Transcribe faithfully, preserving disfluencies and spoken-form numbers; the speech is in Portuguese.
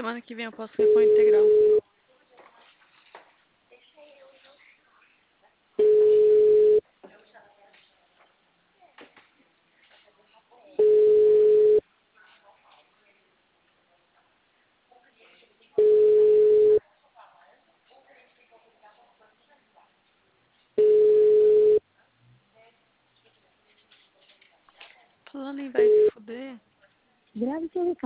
semana que vem eu posso ir com integral. Falando em vai se fuder. Grave seu recado.